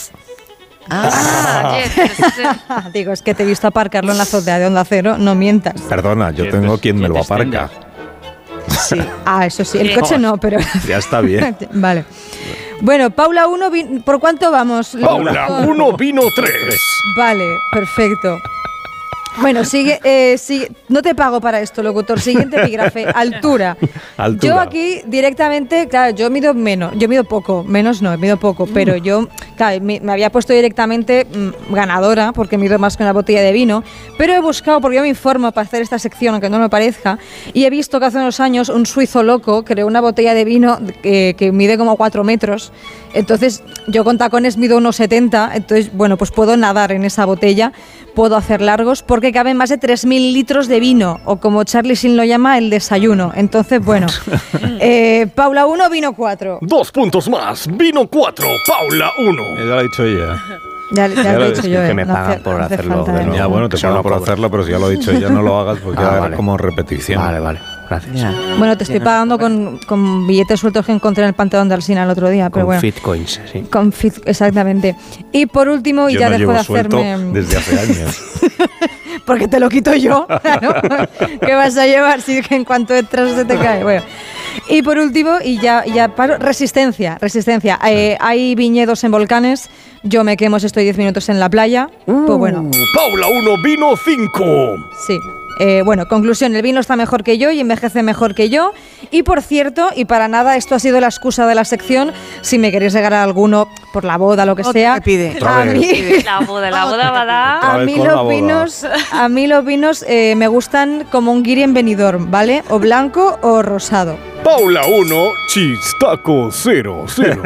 [SPEAKER 2] Ah,
[SPEAKER 4] Ah, yes, yes, yes.
[SPEAKER 3] Digo, es que te he visto aparcarlo en la azotea de Onda Cero, no mientas.
[SPEAKER 1] Perdona, yo
[SPEAKER 5] Jet
[SPEAKER 1] tengo
[SPEAKER 5] es-
[SPEAKER 1] quien me
[SPEAKER 5] jet
[SPEAKER 1] lo
[SPEAKER 5] extender.
[SPEAKER 1] aparca.
[SPEAKER 2] sí.
[SPEAKER 3] Ah, eso sí, el
[SPEAKER 4] Sí.
[SPEAKER 3] coche no, pero...
[SPEAKER 1] Ya está bien.
[SPEAKER 3] Vale. Bueno, Paula uno, ¿por cuánto vamos?
[SPEAKER 6] Paula uno, vino tres.
[SPEAKER 3] Vale, perfecto. Bueno, sigue, eh, sigue, no te pago para esto, locutor. Siguiente epígrafe, altura.
[SPEAKER 1] Altura.
[SPEAKER 3] Yo aquí directamente, claro, yo mido menos, yo mido poco, menos no, mido poco, pero yo, claro, me, me había puesto directamente mm, ganadora, porque mido más que una botella de vino, pero he buscado, porque yo me informo para hacer esta sección, aunque no me parezca, y he visto que hace unos años un suizo loco creó una botella de vino que, que mide como cuatro metros, entonces yo con tacones mido unos setenta, entonces, bueno, pues puedo nadar en esa botella, puedo hacer largos, porque caben más de tres mil litros de vino, o como Charlie Sheen lo llama, el desayuno. Entonces, bueno, eh, Paula uno, vino cuatro.
[SPEAKER 6] Dos puntos más, vino cuatro. Paula uno.
[SPEAKER 1] Ya lo ha dicho ella.
[SPEAKER 3] Ya, ya
[SPEAKER 1] Ya
[SPEAKER 3] lo
[SPEAKER 1] lo
[SPEAKER 3] he
[SPEAKER 1] es
[SPEAKER 3] dicho
[SPEAKER 1] que
[SPEAKER 3] yo. eh,
[SPEAKER 6] me
[SPEAKER 3] no
[SPEAKER 6] pagan
[SPEAKER 3] hace-
[SPEAKER 6] por
[SPEAKER 3] no hace
[SPEAKER 6] hacerlo
[SPEAKER 3] falta,
[SPEAKER 6] de
[SPEAKER 3] eh.
[SPEAKER 6] nuevo.
[SPEAKER 1] Ya, bueno, te
[SPEAKER 6] Eso
[SPEAKER 1] pagan
[SPEAKER 6] no
[SPEAKER 1] por
[SPEAKER 6] cobro.
[SPEAKER 1] hacerlo, pero si ya lo he dicho ella, no lo hagas porque
[SPEAKER 6] Ah,
[SPEAKER 1] queda
[SPEAKER 6] vale.
[SPEAKER 1] como repetición.
[SPEAKER 6] Vale, vale. Gracias.
[SPEAKER 2] Ya.
[SPEAKER 3] Bueno, te estoy pagando con, con billetes sueltos que encontré en el Panteón de Alsina el otro día, pero
[SPEAKER 6] Con
[SPEAKER 3] bueno.
[SPEAKER 6] Fitcoins, sí.
[SPEAKER 3] Con fit, exactamente. Y por último, y
[SPEAKER 1] Yo
[SPEAKER 3] ya
[SPEAKER 1] no
[SPEAKER 3] dejo
[SPEAKER 1] llevo
[SPEAKER 3] de
[SPEAKER 1] suelto
[SPEAKER 3] hacerme.
[SPEAKER 1] desde hace años.
[SPEAKER 3] Porque te lo quito yo, claro. ¿Qué vas a llevar si que en cuanto entras se te cae? Bueno. Y por último, y ya, ya paro, resistencia, resistencia. Eh, hay viñedos en volcanes, yo me quemo si estoy diez minutos en la playa, pues bueno,
[SPEAKER 6] Uh, Paula uno, vino cinco.
[SPEAKER 3] sí. Eh, bueno, conclusión, el vino está mejor que yo y envejece mejor que yo. Y por cierto, y para nada, esto ha sido la excusa de la sección, si me queréis regalar alguno por la boda, lo que
[SPEAKER 2] Otra
[SPEAKER 3] sea,
[SPEAKER 2] te pide.
[SPEAKER 1] Otra
[SPEAKER 3] a
[SPEAKER 1] vez.
[SPEAKER 3] mí...
[SPEAKER 4] La boda, la boda va a dar.
[SPEAKER 1] Otra
[SPEAKER 3] A
[SPEAKER 1] vez
[SPEAKER 3] mí,
[SPEAKER 1] con la
[SPEAKER 3] los
[SPEAKER 1] boda.
[SPEAKER 3] vinos, a mí los vinos eh, me gustan como un guiri en Benidorm, ¿vale? O blanco o rosado.
[SPEAKER 6] Paula uno, Chistaco cero, cero.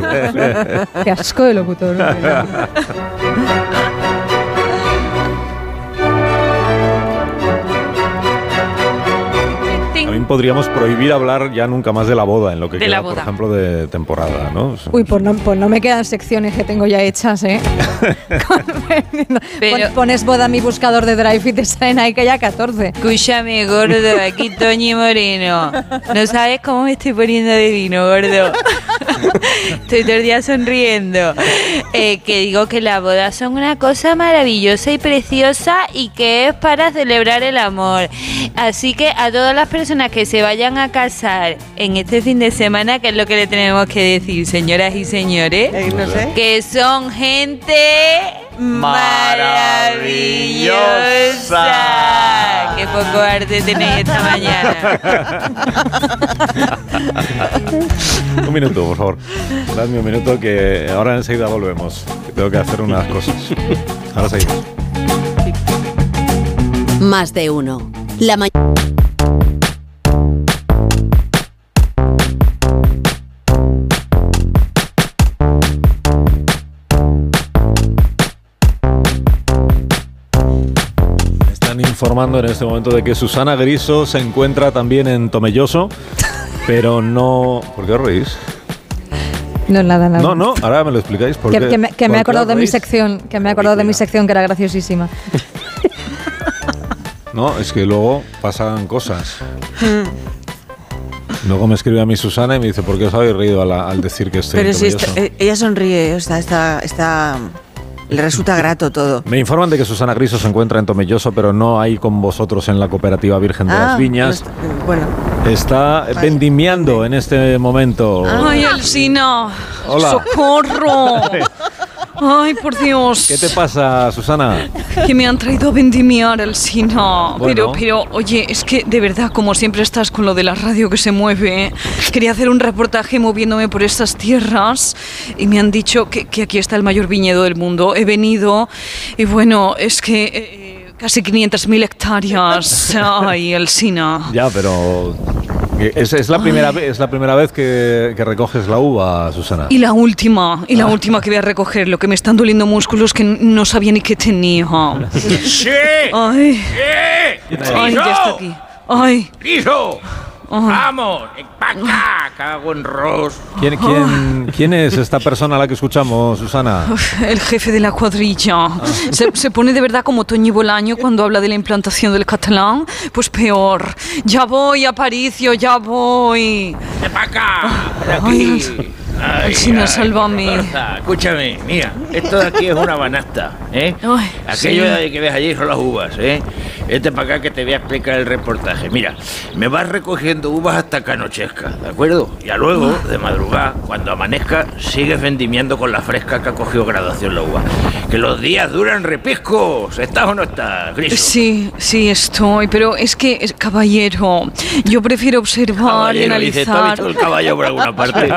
[SPEAKER 3] Qué asco de locutor. ¿no?
[SPEAKER 1] También podríamos prohibir hablar ya nunca más de la boda, en lo que
[SPEAKER 4] De
[SPEAKER 1] queda,
[SPEAKER 4] la
[SPEAKER 1] por
[SPEAKER 4] boda.
[SPEAKER 1] ejemplo, de temporada, ¿no?
[SPEAKER 3] Uy, pues no, pues no me quedan secciones que tengo ya hechas, ¿eh?
[SPEAKER 4] Pero-
[SPEAKER 3] Pon- Pones boda a mi buscador de Drive y te salen ahí que ya catorce.
[SPEAKER 4] Escúchame, gordo, aquí Toñi Moreno. No sabes cómo me estoy poniendo de vino, gordo. Estoy todo el día sonriendo. Eh, que digo que las bodas son una cosa maravillosa y preciosa y que es para celebrar el amor. Así que a todas las personas que se vayan a casar en este fin de semana, ¿qué es lo que le tenemos que decir, señoras y señores?
[SPEAKER 2] Eh, no sé.
[SPEAKER 4] Que son gente maravillosa. poco arte tenéis esta mañana.
[SPEAKER 1] Un minuto, por favor. Dadme un minuto que ahora enseguida volvemos. Que tengo que hacer unas cosas. Ahora seguimos.
[SPEAKER 7] Más de uno. La ma-
[SPEAKER 1] Informando en este momento de que Susana Griso se encuentra también en Tomelloso, pero no... ¿Por qué os reís?
[SPEAKER 3] No, nada, nada.
[SPEAKER 1] No, no, ahora me lo explicáis. ¿Por
[SPEAKER 3] que,
[SPEAKER 1] qué?
[SPEAKER 3] que me, que me he acordado de mi
[SPEAKER 1] reís?
[SPEAKER 3] sección, que me he acordado de mi sección que era graciosísima.
[SPEAKER 1] No, es que luego pasan cosas. Luego me escribe a mí Susana y me dice, ¿por qué os habéis reído al, al decir que estoy
[SPEAKER 2] Pero
[SPEAKER 1] en
[SPEAKER 2] si
[SPEAKER 1] Tomelloso?
[SPEAKER 2] está, ella sonríe, o sea, está, está, le resulta grato todo.
[SPEAKER 1] Me informan de que Susana Griso se encuentra en Tomelloso, pero no hay con vosotros en la Cooperativa Virgen de
[SPEAKER 2] Ah,
[SPEAKER 1] las Viñas.
[SPEAKER 2] no está- bueno.
[SPEAKER 1] Está
[SPEAKER 2] Vale.
[SPEAKER 1] vendimiando en este momento.
[SPEAKER 4] Ay, Alsina.
[SPEAKER 1] Hola.
[SPEAKER 4] Socorro. Ay, por Dios.
[SPEAKER 1] ¿Qué te pasa, Susana?
[SPEAKER 4] Que me han traído a vendimiar, Alsina.
[SPEAKER 1] Bueno.
[SPEAKER 4] Pero, pero, oye, es que de verdad, como siempre estás con lo de la radio que se mueve, quería hacer un reportaje moviéndome por estas tierras y me han dicho que, que aquí está el mayor viñedo del mundo. He venido y bueno, es que eh, casi quinientas mil hectáreas. Ay, Alsina.
[SPEAKER 1] Ya, pero es, es la primera vez, es la primera vez que, que recoges la uva, Susana.
[SPEAKER 4] Y la última, y la última que voy a recoger, lo que me están doliendo músculos que n- no sabía ni que tenía.
[SPEAKER 8] ¡Sí!
[SPEAKER 4] Ay,
[SPEAKER 8] ¡Sí!
[SPEAKER 4] ay, ya está aquí. Ay,
[SPEAKER 8] ¡Liso!
[SPEAKER 4] ay.
[SPEAKER 8] ¡Vamos! ¡Pa' acá! ¡Cago en Ross!
[SPEAKER 1] ¿Quién, quién, ¿Quién es esta persona a la que escuchamos, Susana?
[SPEAKER 4] El jefe de la cuadrilla. Se, se pone de verdad como Toñi Bolaño cuando habla de la implantación del catalán. Pues peor. Ya voy, Aparicio, ya voy.
[SPEAKER 8] ¡Ven pa' acá! ¡Ven
[SPEAKER 4] Ay,
[SPEAKER 8] aquí!
[SPEAKER 4] Alsina, sálvame.
[SPEAKER 8] Marta, escúchame, mira, esto de aquí es una banasta, ¿eh?
[SPEAKER 4] Ay,
[SPEAKER 8] Aquello
[SPEAKER 4] sí.
[SPEAKER 8] de que ves allí son las uvas, ¿eh? Vete para acá que te voy a explicar el reportaje. Mira, me vas recogiendo uvas hasta que anochezca, ¿de acuerdo? Y a luego, de madrugada, cuando amanezca, sigues vendimiando con la fresca que ha cogido graduación la uva. Que los días duran repiscos. ¿Estás o no estás, Griso?
[SPEAKER 4] Sí, sí estoy, pero es que, es- caballero, yo prefiero observar y
[SPEAKER 8] Caballero, dice, ¿tú has
[SPEAKER 4] analizar.
[SPEAKER 8] visto el caballo por alguna parte?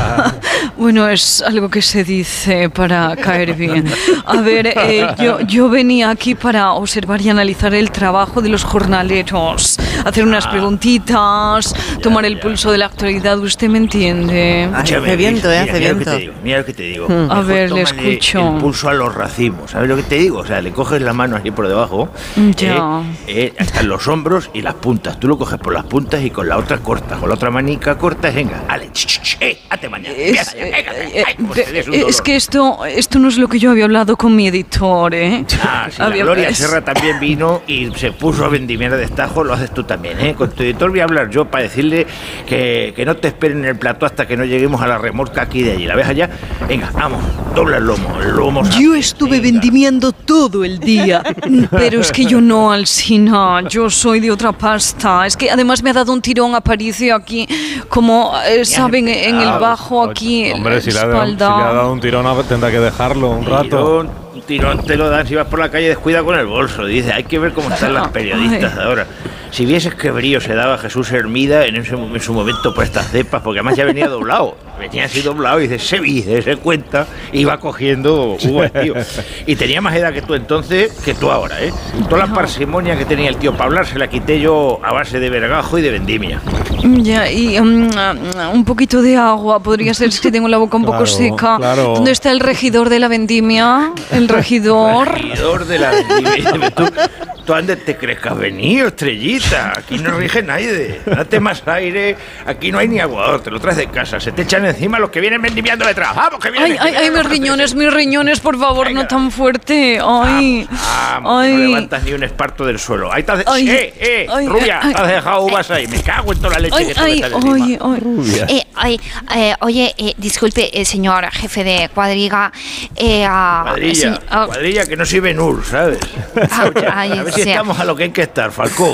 [SPEAKER 4] Bueno, es algo que se dice para caer bien. A ver, eh, yo, yo venía aquí para observar y analizar el trabajo de los jornaleros, hacer unas preguntitas, tomar el pulso de la actualidad, ¿usted me entiende?
[SPEAKER 2] Ay,
[SPEAKER 8] Escúchame,
[SPEAKER 2] hace viento, eh,
[SPEAKER 8] mira,
[SPEAKER 2] hace
[SPEAKER 8] mira lo que
[SPEAKER 2] viento.
[SPEAKER 8] te digo, mira lo que te digo.
[SPEAKER 4] A
[SPEAKER 8] Mejor
[SPEAKER 4] ver, le
[SPEAKER 8] tómale
[SPEAKER 4] escucho.
[SPEAKER 8] el pulso a los racimos, ¿sabes lo que te digo? O sea, le coges la mano así por debajo,
[SPEAKER 4] Ya.
[SPEAKER 8] eh, eh, hasta los hombros y las puntas. Tú lo coges por las puntas y con la otra cortas, con la otra manica cortas, venga, dale, ch, ch, ch, eh, hazte mañana.
[SPEAKER 4] Es,
[SPEAKER 8] Venga, venga,
[SPEAKER 4] eh,
[SPEAKER 8] venga, ay, como
[SPEAKER 4] de-
[SPEAKER 8] te des un
[SPEAKER 4] es
[SPEAKER 8] dolor.
[SPEAKER 4] que esto, esto no es lo que yo había hablado con mi editor, ¿eh?
[SPEAKER 8] Ah, si
[SPEAKER 4] Había-
[SPEAKER 8] la Gloria
[SPEAKER 4] es-
[SPEAKER 8] Serra también vino y se puso a vendimiar a destajo, lo haces tú también, ¿eh? Con tu editor voy a hablar yo para decirle que, que no te esperen en el plató hasta que no lleguemos a la remolca aquí de allí. ¿La ves allá? Venga, vamos, dobla el lomo, el lomo.
[SPEAKER 4] Yo estuve
[SPEAKER 8] venga.
[SPEAKER 4] vendimiando todo el día, pero es que yo no, Alsina, yo soy de otra pasta. Es que además me ha dado un tirón Aparicio aquí, como eh, saben, en el bajo aquí, en
[SPEAKER 1] Hombre,
[SPEAKER 4] la
[SPEAKER 1] si le, ha dado, si le
[SPEAKER 4] espalda.
[SPEAKER 1] ha dado un tirón, tendrá que dejarlo un rato.
[SPEAKER 8] Tirón, un tirón te lo dan si vas por la calle, descuida con el bolso. Dice, hay que ver cómo están las periodistas de ahora. Si vieses qué brillo se daba Jesús Hermida en, ese, en su momento por estas cepas, porque además ya venía doblado. Venía así doblado y dice, se viste, se cuenta, y iba cogiendo uvas, tío. Y tenía más edad que tú entonces que tú ahora, ¿eh? Toda la parsimonia que tenía el tío para hablar se la quité yo a base de vergajo y de vendimia.
[SPEAKER 4] Ya, y um, un poquito de agua, podría ser, es que tengo la boca un poco
[SPEAKER 1] Claro,
[SPEAKER 4] seca.
[SPEAKER 1] claro.
[SPEAKER 4] ¿Dónde está el regidor de la vendimia? El regidor.
[SPEAKER 8] Regidor de la vendimia. ¿Tú, ¿Tú dónde te crees que has venido, estrellita? Aquí no rige nadie. Date más aire. Aquí no hay ni aguador. Te lo traes de casa. Se te echan encima los que vienen vendimiando detrás. ¡Vamos, que vienen!
[SPEAKER 4] Ay, ay, ay, mis riñones, mis riñones, por favor,
[SPEAKER 8] Venga.
[SPEAKER 4] no tan fuerte. Ay,
[SPEAKER 8] Vamos,
[SPEAKER 4] ay.
[SPEAKER 8] no levantas ni un esparto del suelo. Ahí te has...
[SPEAKER 4] Ay,
[SPEAKER 8] ¡Eh, eh!
[SPEAKER 4] ay,
[SPEAKER 8] Rubia,
[SPEAKER 4] ay,
[SPEAKER 8] te has dejado uvas ahí. Me cago en toda la leche
[SPEAKER 4] Ay,
[SPEAKER 8] que te
[SPEAKER 4] ay,
[SPEAKER 8] metas encima.
[SPEAKER 4] ay, ay.
[SPEAKER 9] Eh, ay, eh, oye, eh, disculpe, eh, señor jefe de cuadriga. Eh, ah,
[SPEAKER 8] Cuadrilla,
[SPEAKER 9] señ- ah,
[SPEAKER 8] cuadrilla que no sirve Nur, ¿sabes?
[SPEAKER 9] ah, ay,
[SPEAKER 8] A ver si
[SPEAKER 9] o sea,
[SPEAKER 8] estamos a lo que hay que estar, Falcó.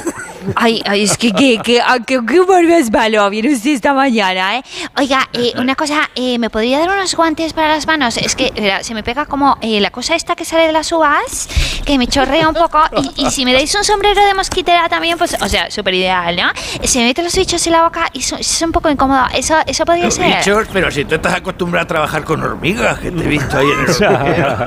[SPEAKER 9] Ay, ay, es que qué que, que, que humor más malo viene usted esta mañana, ¿eh? Oiga, eh, una cosa, eh, ¿me podría dar unos guantes para las manos? Es que mira, se me pega como eh, la cosa esta que sale de las uvas, que me chorrea un poco. Y, y si me dais un sombrero de mosquitera también, pues, o sea, súper ideal, ¿no? Se me meten los bichos en la boca y so, es un poco incómodo. Eso, eso podría
[SPEAKER 8] ¿Los
[SPEAKER 9] ser.
[SPEAKER 8] bichos? Pero si tú estás acostumbrado a trabajar con hormigas, que te he visto ahí en el hormiguero.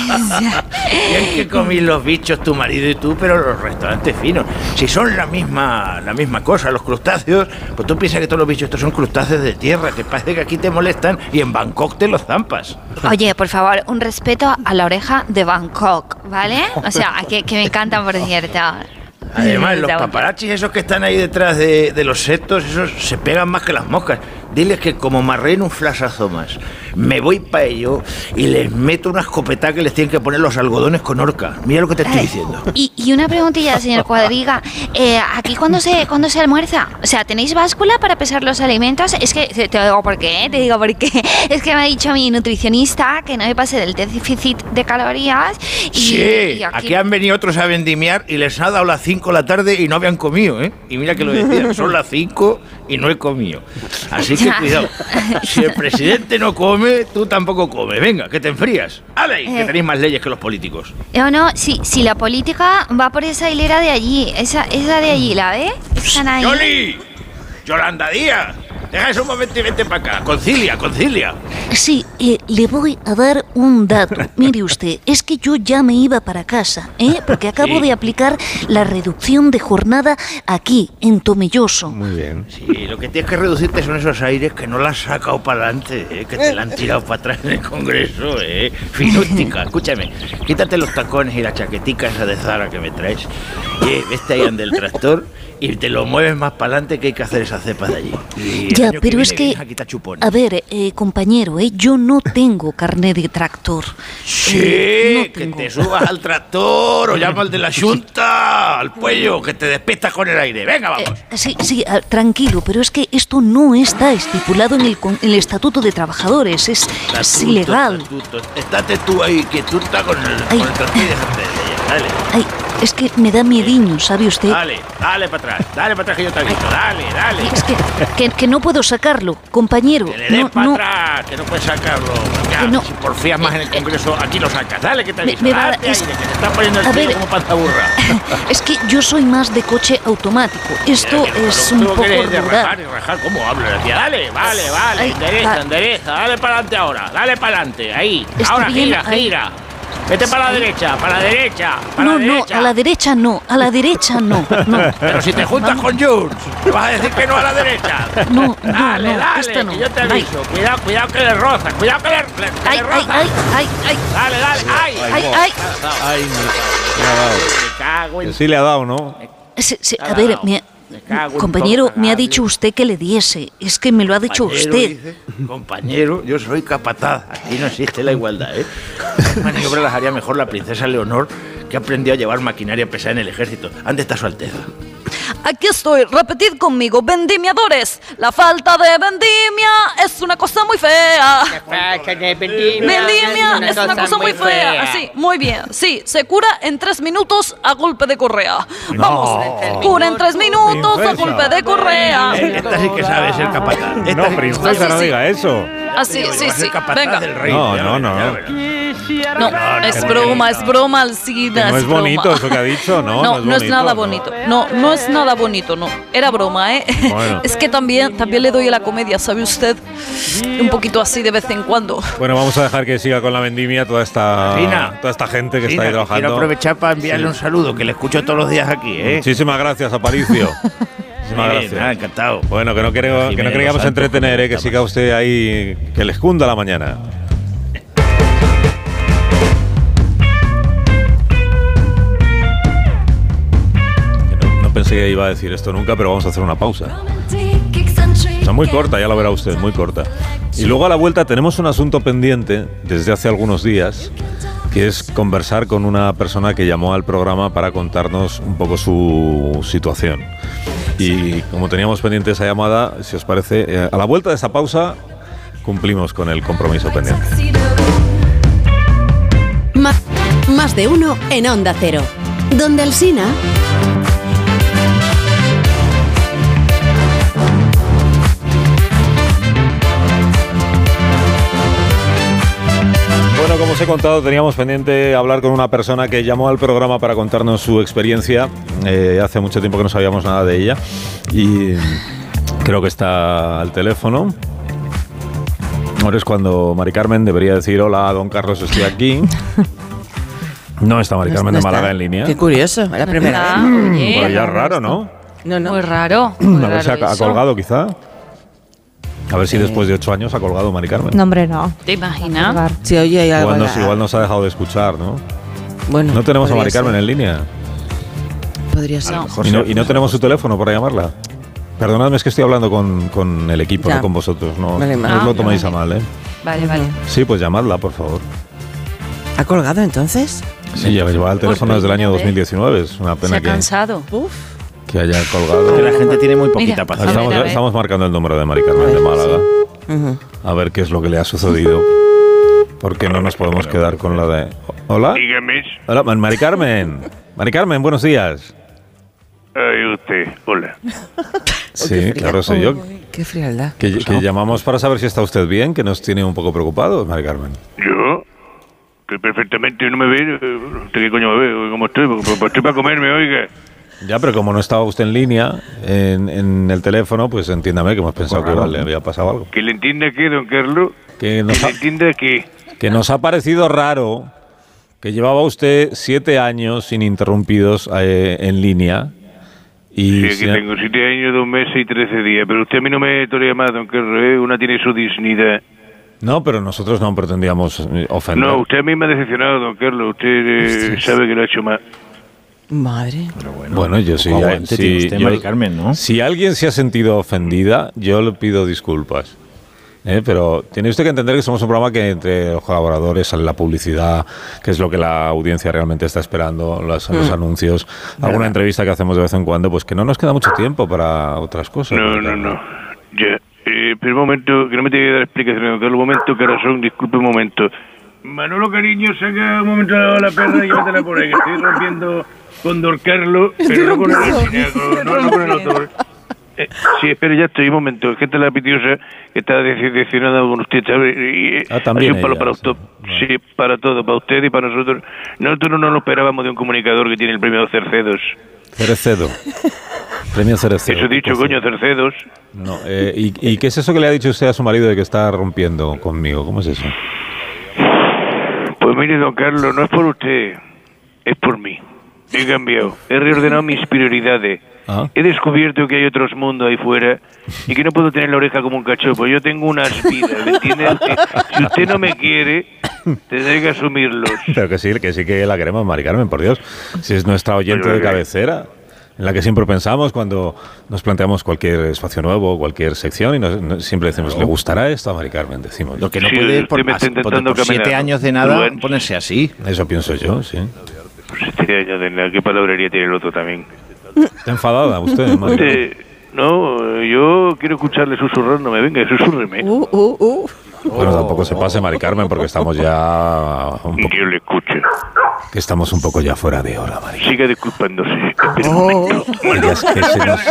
[SPEAKER 8] Bien que comís los bichos tu marido y tú, pero los restaurantes finos. Si son la misma, la misma cosa, los crustáceos, pues tú piensas que todos los bichos estos son crustáceos de tierra, que parece que aquí te molestan y en Bangkok te los zampas.
[SPEAKER 9] Oye, por favor, un respeto a la oreja de Bangkok, ¿vale? O sea, que, que me encantan, por cierto.
[SPEAKER 8] Además, los paparazzis esos que están ahí detrás de, de los setos, esos se pegan más que las moscas. Diles que como marreen un flasazo más, me voy para ello y les meto una escopeta que les tienen que poner los algodones con horca. Mira lo que te estoy diciendo.
[SPEAKER 9] Y, y una preguntilla, señor Cuadriga. Eh, ¿Aquí cuándo se, cuándo se almuerza? O sea, ¿tenéis báscula para pesar los alimentos? Es que, te, te digo por qué, te digo por qué. Es que me ha dicho mi nutricionista que no me pase del déficit de calorías. Y,
[SPEAKER 8] sí,
[SPEAKER 9] y aquí...
[SPEAKER 8] aquí han venido otros a vendimiar y les ha dado las cinco de la tarde y no habían comido, ¿eh? Y mira que lo decían, son las cinco y no he comido. Así que cuidado, si el presidente no come, tú tampoco comes. Venga, que te enfrías. ¡Ale ahí, que tenéis más leyes que los políticos!
[SPEAKER 9] No, no, si, si la política va por esa hilera de allí, esa, esa de allí, ¿la ves? Están ahí.
[SPEAKER 8] ¡Yoli! ¡Yolanda Díaz! Deja eso un momento y vente para acá. Concilia, concilia.
[SPEAKER 10] Sí, eh, le voy a dar un dato. Mire usted, es que yo ya me iba para casa, ¿eh? Porque acabo
[SPEAKER 8] Sí.
[SPEAKER 10] de aplicar la reducción de jornada aquí, en Tomelloso.
[SPEAKER 1] Muy bien.
[SPEAKER 8] Sí, lo que tienes que reducirte son esos aires que no la has sacado para adelante, ¿eh? Que te la han tirado para atrás en el Congreso, ¿eh? Finústica, escúchame, quítate los tacones y la chaquetica esa de Zara que me traes. Y vete ahí ande el tractor y te lo mueves más para adelante, que hay que hacer esas cepas de allí. Y el
[SPEAKER 10] Ya,
[SPEAKER 8] año
[SPEAKER 10] pero
[SPEAKER 8] que
[SPEAKER 10] es
[SPEAKER 8] viene
[SPEAKER 10] que,
[SPEAKER 8] vienes a quitar chupones.
[SPEAKER 10] a ver, eh, compañero, eh, yo no tengo carnet de tractor.
[SPEAKER 8] Sí,
[SPEAKER 10] Eh, no
[SPEAKER 8] que
[SPEAKER 10] tengo.
[SPEAKER 8] te subas al tractor o llama al de la Junta, al cuello, que te despistas con el aire. Venga, vamos.
[SPEAKER 10] Eh, sí, sí, ah, tranquilo, pero es que esto no está estipulado en el, con- en el Estatuto de Trabajadores, es, es
[SPEAKER 8] Estatuto,
[SPEAKER 10] ilegal.
[SPEAKER 8] estatuto. Estate tú ahí, que tú estás con el,
[SPEAKER 10] Ay.
[SPEAKER 8] con el tractor y déjate de leyes. Dale.
[SPEAKER 10] Ay, es que me da miediño, ¿sabe usted?
[SPEAKER 8] Dale, dale para atrás, dale para atrás que yo te aviso, dale, dale.
[SPEAKER 10] Es que, que, que no puedo sacarlo, compañero.
[SPEAKER 8] Que le des
[SPEAKER 10] No,
[SPEAKER 8] para
[SPEAKER 10] no.
[SPEAKER 8] atrás, que no puedes sacarlo. Ya,
[SPEAKER 10] Que no.
[SPEAKER 8] si porfías más en el Congreso, aquí lo sacas. Dale, que te
[SPEAKER 10] Me-
[SPEAKER 8] aviso.
[SPEAKER 10] me va a-
[SPEAKER 8] Date
[SPEAKER 10] es-
[SPEAKER 8] aire, que te está poniendo el
[SPEAKER 10] a
[SPEAKER 8] tío
[SPEAKER 10] ver.
[SPEAKER 8] como panza burra.
[SPEAKER 10] Es que yo soy más de coche automático. Esto
[SPEAKER 8] Mira, que
[SPEAKER 10] es
[SPEAKER 8] lo
[SPEAKER 10] un
[SPEAKER 8] único
[SPEAKER 10] poco
[SPEAKER 8] que eres de rajar
[SPEAKER 10] rural.
[SPEAKER 8] y rajar, ¿cómo hablo? Le decía, dale, vale, vale,
[SPEAKER 10] Ay,
[SPEAKER 8] endereza,
[SPEAKER 10] va.
[SPEAKER 8] endereza, dale para adelante ahora, dale para adelante, ahí.
[SPEAKER 10] Está
[SPEAKER 8] ahora
[SPEAKER 10] bien,
[SPEAKER 8] gira,
[SPEAKER 10] ahí.
[SPEAKER 8] gira. Vete para la derecha, para la derecha, para
[SPEAKER 10] No,
[SPEAKER 8] la
[SPEAKER 10] no,
[SPEAKER 8] derecha.
[SPEAKER 10] a la derecha no, a la derecha no, no.
[SPEAKER 8] Pero si te juntas con Jules, ¿te vas a decir que no a la derecha?
[SPEAKER 10] No, no,
[SPEAKER 8] Dale,
[SPEAKER 10] no,
[SPEAKER 8] dale,
[SPEAKER 10] esta no.
[SPEAKER 8] que yo te
[SPEAKER 10] Ay.
[SPEAKER 8] aviso. Cuidado, cuidado que le rozas, cuidado que le, le- que
[SPEAKER 10] Ay,
[SPEAKER 8] le
[SPEAKER 10] ay,
[SPEAKER 8] rozas.
[SPEAKER 10] ay, ay, ay,
[SPEAKER 8] Dale, dale, ay.
[SPEAKER 10] ay, ay.
[SPEAKER 1] Ay, me ha dado.
[SPEAKER 8] Me cago en...
[SPEAKER 1] Que sí le ha dado, ¿no?
[SPEAKER 10] Sí, sí,
[SPEAKER 8] Ha
[SPEAKER 10] a ver,
[SPEAKER 8] dado.
[SPEAKER 10] me-
[SPEAKER 8] Me cago en
[SPEAKER 10] compañero,
[SPEAKER 8] todo,
[SPEAKER 10] me ha
[SPEAKER 8] cagable.
[SPEAKER 10] dicho usted que le diese. Es que me lo ha dicho
[SPEAKER 8] Compañero,
[SPEAKER 10] usted.
[SPEAKER 8] dice, compañero, yo soy capataz. Aquí no existe la igualdad, ¿eh? Las maniobras las haría mejor la princesa Leonor, que aprendió a llevar maquinaria pesada en el ejército. ¿Dónde está su alteza?
[SPEAKER 11] Aquí estoy, repetid conmigo, vendimiadores. La falta de vendimia es una cosa muy fea. Vendimia es una cosa muy fea. Sí, muy bien. Sí, se cura en tres minutos a golpe de correa. Vamos, cura en tres minutos a golpe de correa.
[SPEAKER 8] Eh, Esta sí que sabe ser capataz. Esta
[SPEAKER 1] No,
[SPEAKER 8] sí que
[SPEAKER 1] princesa,
[SPEAKER 8] sabe.
[SPEAKER 1] no diga eso.
[SPEAKER 11] Así,
[SPEAKER 8] Va a
[SPEAKER 11] sí,
[SPEAKER 8] ser
[SPEAKER 11] sí.
[SPEAKER 8] capataz
[SPEAKER 11] Venga.
[SPEAKER 8] del rey.
[SPEAKER 1] No,
[SPEAKER 8] Ya
[SPEAKER 1] no,
[SPEAKER 8] verás,
[SPEAKER 1] no.
[SPEAKER 8] ya verás.
[SPEAKER 11] No, es broma, es broma, Alcina.
[SPEAKER 1] Que no es
[SPEAKER 11] broma.
[SPEAKER 1] bonito eso que ha dicho, ¿no?
[SPEAKER 11] No, no es
[SPEAKER 1] bonito,
[SPEAKER 11] nada
[SPEAKER 1] no.
[SPEAKER 11] bonito. No, no es nada bonito, no. Era broma, ¿eh?
[SPEAKER 1] Bueno.
[SPEAKER 11] Es que también, también le doy a la comedia, ¿sabe usted? Un poquito así de vez en cuando.
[SPEAKER 1] Bueno, vamos a dejar que siga con la vendimia toda esta,
[SPEAKER 8] Fina.
[SPEAKER 1] toda esta gente que
[SPEAKER 8] Fina,
[SPEAKER 1] está ahí
[SPEAKER 8] que
[SPEAKER 1] trabajando.
[SPEAKER 8] quiero aprovechar para enviarle
[SPEAKER 1] Sí.
[SPEAKER 8] un saludo, que le escucho todos los días aquí, ¿eh?
[SPEAKER 1] Muchísimas gracias, Aparicio. Muchísimas
[SPEAKER 8] Bien,
[SPEAKER 1] gracias.
[SPEAKER 8] nada, encantado.
[SPEAKER 1] Bueno, que no, creo, que no
[SPEAKER 8] Jiménez
[SPEAKER 1] queríamos
[SPEAKER 8] Los Santos,
[SPEAKER 1] entretener, eh, que siga usted ahí, que les cunda la mañana. Que No, no pensé que iba a decir esto nunca, pero vamos a hacer una pausa. O sea, muy corta, ya lo verá usted, muy corta. Y luego a la vuelta tenemos un asunto pendiente desde hace algunos días, que es conversar con una persona que llamó al programa para contarnos un poco su situación. Y como teníamos pendiente esa llamada, si os parece, eh, a la vuelta de esa pausa cumplimos con el compromiso pendiente.
[SPEAKER 7] Más, más de uno en Onda Cero. Donde Alsina.
[SPEAKER 1] os he contado, teníamos pendiente hablar con una persona que llamó al programa para contarnos su experiencia. Eh, hace mucho tiempo que no sabíamos nada de ella y creo que está al teléfono. Ahora es cuando Mari Carmen debería decir: hola, don Carlos, estoy aquí. No está Mari Carmen no, no de Málaga está. En línea.
[SPEAKER 2] Qué curioso, es la primera
[SPEAKER 3] ah,
[SPEAKER 2] vez.
[SPEAKER 3] Oye,
[SPEAKER 1] pues ya es raro, ¿no?
[SPEAKER 3] No, no. Muy raro. Muy
[SPEAKER 1] a ver si ha, ha colgado, quizá. A ver si después de ocho años ha colgado Mari Carmen.
[SPEAKER 3] No, hombre, no.
[SPEAKER 4] ¿Te imaginas?
[SPEAKER 2] Sí, oye, hay algo.
[SPEAKER 1] Igual nos, igual nos ha dejado de escuchar, ¿no?
[SPEAKER 2] Bueno.
[SPEAKER 1] No tenemos a Mari Carmen ser. En línea.
[SPEAKER 2] Podría ser.
[SPEAKER 1] No. Y, no, y no tenemos su teléfono para llamarla. Perdonadme, es que estoy hablando con, con el equipo, ya. No con vosotros. No, vale, no os lo toméis vale. a mal, ¿eh?
[SPEAKER 4] Vale, vale.
[SPEAKER 1] Sí, pues llamadla, por favor.
[SPEAKER 2] ¿Ha colgado entonces?
[SPEAKER 1] Sí, ya me llevaba el teléfono desde el año dos mil diecinueve. Es una pena
[SPEAKER 4] Se ha
[SPEAKER 1] que...
[SPEAKER 4] cansado. Uf.
[SPEAKER 1] Que haya colgado.
[SPEAKER 5] Que la gente tiene muy poquita Mira, paciencia.
[SPEAKER 1] Estamos,
[SPEAKER 4] a ver, a ver.
[SPEAKER 1] estamos marcando el número de Mari Carmen de Málaga. Uh-huh. A ver qué es lo que le ha sucedido. Porque no nos podemos quedar con la de... ¿Hola?
[SPEAKER 8] Dígame.
[SPEAKER 1] Hola, Mari Carmen. Mari Carmen, buenos días.
[SPEAKER 8] Ay, usted. Hola.
[SPEAKER 1] Sí, claro, soy yo.
[SPEAKER 2] Qué frialdad.
[SPEAKER 1] Que, que llamamos para saber si está usted bien, que nos tiene un poco preocupados, Mari Carmen.
[SPEAKER 8] ¿Yo? Estoy perfectamente, no me ve. ¿Usted qué coño me ve? ¿Cómo estoy? Pues estoy para comerme, oiga.
[SPEAKER 1] Ya, pero como no estaba usted en línea, en, en el teléfono, pues entiéndame que hemos pensado que igual le había pasado algo.
[SPEAKER 8] ¿Que le entienda qué, don Carlos?
[SPEAKER 1] Que nos,
[SPEAKER 8] ¿Que
[SPEAKER 1] ha,
[SPEAKER 8] le entienda qué?
[SPEAKER 1] Que nos ha parecido raro que llevaba usted siete años ininterrumpidos eh, en línea. Y
[SPEAKER 8] sí, aquí si tengo siete años, dos meses y trece días. Pero usted a mí no me torea más, don Carlos, ¿eh? Una tiene su dignidad.
[SPEAKER 1] No, pero nosotros no pretendíamos ofender.
[SPEAKER 8] No, usted a mí me ha decepcionado, don Carlos. Usted eh, sabe que lo ha hecho mal.
[SPEAKER 2] Madre.
[SPEAKER 1] Pero bueno, bueno, yo sí.
[SPEAKER 5] Aguante,
[SPEAKER 1] sí
[SPEAKER 5] usted,
[SPEAKER 1] yo,
[SPEAKER 5] Mari Carmen, ¿no?
[SPEAKER 1] Si alguien se ha sentido ofendida, yo le pido disculpas. ¿Eh? Pero tiene usted que entender que somos un programa que entre los colaboradores sale la publicidad, que es lo que la audiencia realmente está esperando, los, mm. los anuncios, alguna entrevista que hacemos de vez en cuando, pues que no nos queda mucho tiempo para otras cosas.
[SPEAKER 8] No, no, no. Ya. Eh, pero un momento, que no me tenga que dar explicaciones, que un momento, corazón, disculpe un momento. Manolo, cariño, saca un momento la perra y llévatela por ahí, que estoy rompiendo con don Carlos, pero no con el con, no, no con el autor. Eh, sí, espera, ya estoy, un momento. Es que esta es la pitiosa que está decepcionada con usted, ¿sabe? Y,
[SPEAKER 1] ah, también
[SPEAKER 8] un palo ella, para usted. Sí. sí, para todo, para usted y para nosotros. Nosotros no nos lo esperábamos de un comunicador que tiene el premio Cercedos.
[SPEAKER 1] Cercedo. Premio Cercedo.
[SPEAKER 8] Eso he dicho, coño, Cercedos.
[SPEAKER 1] No, eh, ¿y, ¿y qué es eso que le ha dicho usted a su marido de que está rompiendo conmigo? ¿Cómo es eso?
[SPEAKER 8] Pues mire, don Carlos, no es por usted, es por mí. He cambiado, he reordenado mis prioridades. ¿Ah? He descubierto que hay otros mundos ahí fuera y que no puedo tener la oreja como un cachopo. Yo tengo unas vidas, ¿me entiende? Si usted no me quiere, tendré que asumirlos.
[SPEAKER 1] Pero que sí, que sí que la queremos, Mari Carmen, por Dios. Si es nuestra oyente Pero, de cabecera, en la que siempre pensamos cuando nos planteamos cualquier espacio nuevo, cualquier sección, y nos, nos, siempre decimos, no. ¿le gustará esto a Mari Carmen? Decimos.
[SPEAKER 5] Lo que no
[SPEAKER 8] sí,
[SPEAKER 5] puede por,
[SPEAKER 8] por,
[SPEAKER 5] por, por siete años de nada bueno. ponerse así.
[SPEAKER 1] Eso pienso yo, sí.
[SPEAKER 8] Por siete años de nada, ¿qué palabrería tiene el otro también?
[SPEAKER 1] ¿Está enfadada usted, Mari?
[SPEAKER 8] Usted, no, yo quiero escucharle susurrar, no me venga, susúrreme.
[SPEAKER 2] Uh, uh, uh.
[SPEAKER 1] Bueno, tampoco se pase, Mari Carmen, porque estamos ya un poco...
[SPEAKER 8] Que yo le escuche.
[SPEAKER 1] Que estamos un poco ya fuera de hora, Mari.
[SPEAKER 8] Siga disculpándose. Espera
[SPEAKER 2] oh.
[SPEAKER 8] un momento.
[SPEAKER 1] Que, es que, se nos,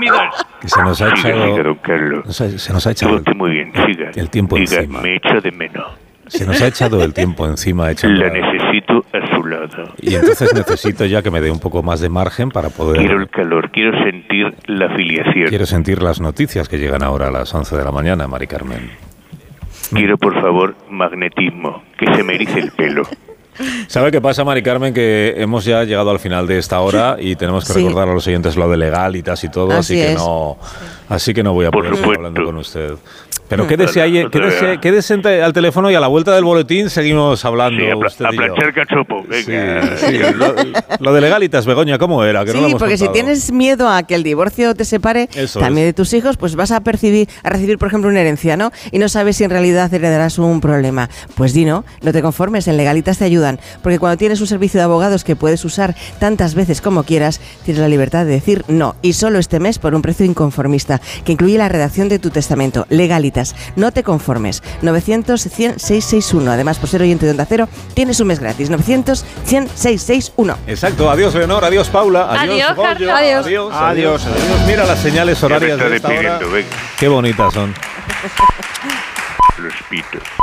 [SPEAKER 1] que se nos ha
[SPEAKER 8] siga,
[SPEAKER 1] echado...
[SPEAKER 8] Siga, don Carlos.
[SPEAKER 1] Se, se nos ha echado...
[SPEAKER 8] Todo muy bien, siga.
[SPEAKER 1] El tiempo
[SPEAKER 8] Diga,
[SPEAKER 1] encima.
[SPEAKER 8] Me echa de menos.
[SPEAKER 1] Se nos ha echado el tiempo encima.
[SPEAKER 8] La necesito a su lado.
[SPEAKER 1] Y entonces necesito ya que me dé un poco más de margen para poder...
[SPEAKER 8] Quiero el calor, quiero sentir la afiliación.
[SPEAKER 1] Quiero sentir las noticias que llegan ahora a las once de la mañana, Mari Carmen.
[SPEAKER 8] Quiero, por favor, magnetismo, que se me erice el pelo.
[SPEAKER 1] ¿Sabe qué pasa, Mari Carmen? Que hemos ya llegado al final de esta hora y tenemos que sí. recordar a los oyentes lo de legalitas y todo, así, así que no, así que no voy a poder estar hablando con usted. Pero quédese ahí, quédese, quédese al teléfono y a la vuelta del boletín seguimos hablando.
[SPEAKER 8] Sí, a, pla
[SPEAKER 1] usted
[SPEAKER 8] a planchar cachopo.
[SPEAKER 1] Venga. Sí, sí. Lo, lo de legalitas, Begoña, ¿cómo era? Que
[SPEAKER 2] sí,
[SPEAKER 1] no lo hemos
[SPEAKER 2] porque
[SPEAKER 1] contado.
[SPEAKER 2] Si tienes miedo a que el divorcio te separe Eso también es. de tus hijos, pues vas a percibir, a recibir, por ejemplo, una herencia, ¿no? Y no sabes si en realidad heredarás un problema. Pues di no, no te conformes, en Legalitas te ayudan. Porque cuando tienes un servicio de abogados que puedes usar tantas veces como quieras, tienes la libertad de decir no. Y solo este mes por un precio inconformista, que incluye la redacción de tu testamento. Legalitas, no te conformes. novecientos, cien, seiscientos sesenta y uno. Además, por ser oyente de Onda Cero, tienes un mes gratis. novecientos, cien, seiscientos sesenta y uno.
[SPEAKER 1] Exacto. Adiós, Leonor. Adiós, Paula. Adiós,
[SPEAKER 3] adiós,
[SPEAKER 1] Goyo.
[SPEAKER 3] adiós.
[SPEAKER 1] Adiós,
[SPEAKER 5] adiós.
[SPEAKER 1] Adiós. Mira las señales horarias de esta hora. Qué bonitas son.
[SPEAKER 8] Los pitos.